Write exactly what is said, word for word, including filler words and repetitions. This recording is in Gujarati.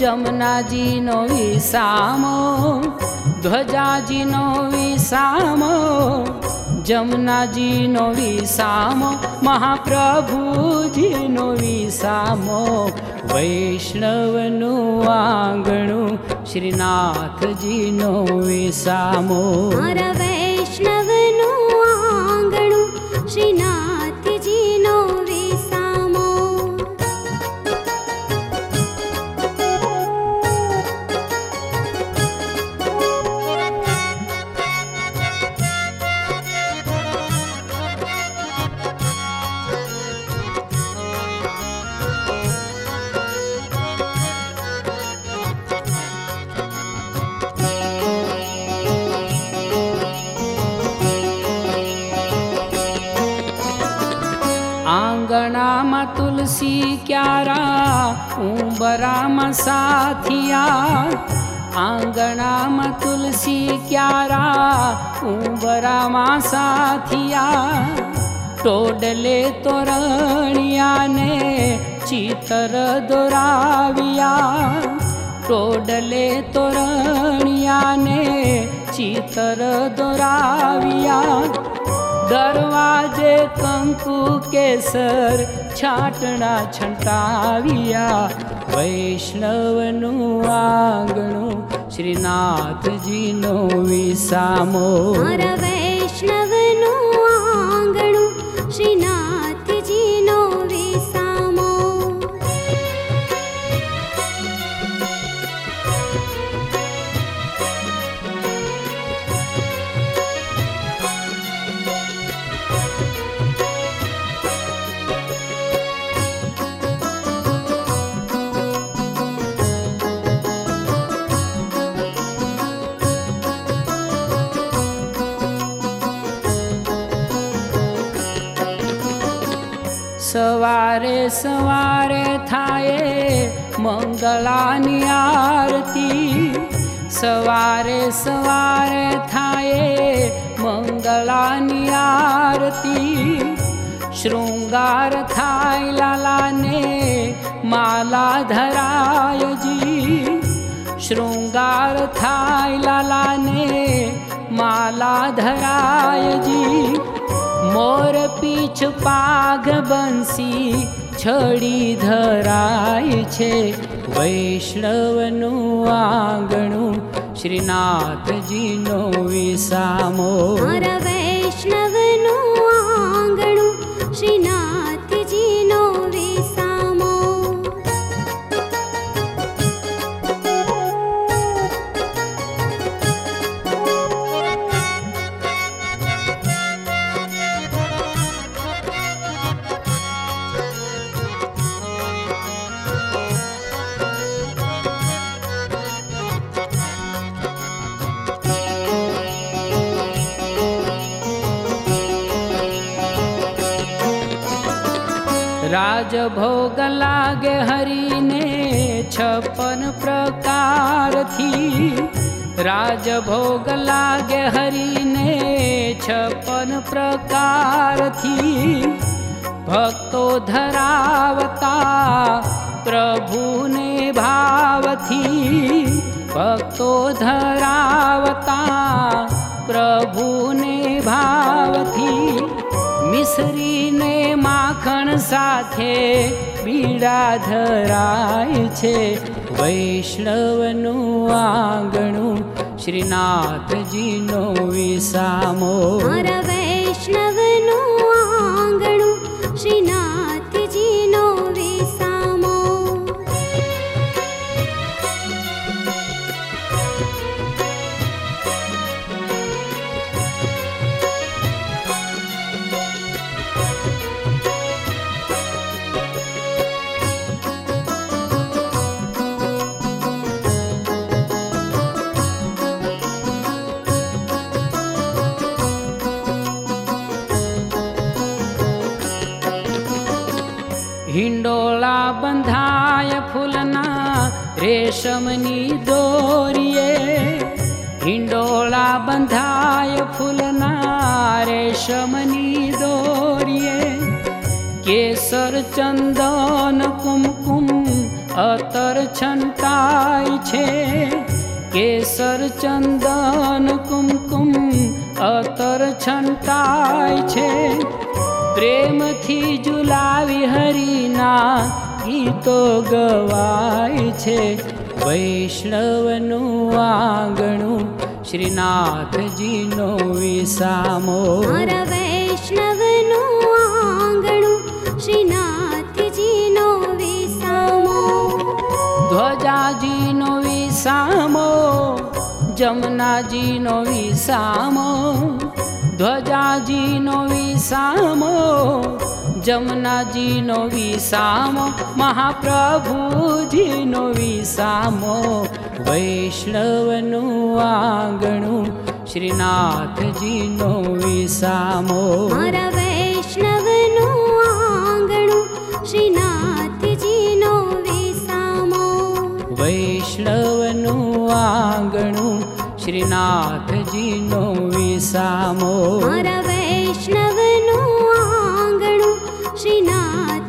જમનાજીનો વિસામો, ધ્વજાજીનો વિસામો, જમનાજીનો વિસામો, મહાપ્રભુજીનો વિસામો, વૈષ્ણવનું આંગણું શ્રીનાથજીનો વિસામો. મારા વૈષ્ણવનું આંગણું શ્રીનાથજીનો વિસામો. આંગણામાં તુલસી ક્યારા, ઉંબરામાં સાથિયા. આંગણામાં તુલસી ક્યારા, ઉંબરામાં સાથિયા. ટોડલે તોરણિયાને ચિત્ર દોરાવ્યા. ટોડલે તોરણિયાને ચિત્ર દોરાવ્યા. દરવાજે કંકુ કેસર છાટણા છંટાવ્યા. વૈષ્ણવનું આંગણું શ્રીનાથજીનો વિસામો. મારા વૈષ્ણવનું આંગણું શ્રીનાથજીનો વિસામો. સવારે સવારે થાય મંગળાની આરતી. સવારે સવારે થાય મંગળાની આરતી. શૃંગાર થાય લાલાને માલા ધરાયજી. શૃંગાર થાય લાલાને માલા ધરાયજી. મોર પીછ પાઘ બંસી છડી ધરાય છે. વૈષ્ણવનું આંગણું શ્રીનાથજીનો વિસામો. મારા વૈષ્ણવનું આંગણું શ્રીનાથજીનો વિસામો. રાજભોગ લાગે હરીને છપ્પન પ્રકારથી. રાજભોગ લાગે હરીને છપ્પન પ્રકારથી. ભક્તો ધરાવતા પ્રભુને ભાવથી. ભક્તો ધરાવતા પ્રભુને ભાવથી. મિશ્રીને માખણ સાથે બીડા ધરાય છે. વૈષ્ણવનું આંગણું શ્રીનાથજીનો વિસામો. મારા વૈષ્ણવનું આંગણું શ્રીનાથજીનો વિસામો. હિંડોળા બંધાય ફૂલના રેશમની દોરીએ. હિંડોળા બંધાય ફૂલના રેશમની દોરીએ. કેસર ચંદન કુમકુમ અત્તર છંટાય છે, કેસર ચંદન કુમકુમ અત્તર છંટાય છે, પ્રેમથી ઝુલાવી હરિના ગીતો ગવાય છે. વૈષ્ણવનું આંગણું શ્રીનાથજીનો વિસામો. મારા વૈષ્ણવનું આંગણું શ્રીનાથજીનો વિસામો. ધ્વજાજીનો વિસામો, જમનાજીનો વિસામો, ધ્વજાજીનો વિસામો, જમનાજીનો વિસામો, મહાપ્રભુજીનો વિસામો. વૈષ્ણવનું આંગણું શ્રીનાથજીનો વિસામો. મારા વૈષ્ણવનું આંગણું શ્રીનાથજીનો વિસામો. વૈષ્ણવનું આંગણું શ્રીનાથજીનો વિસામો. મારા વૈષ્ણવનું આંગણું શ્રીનાથ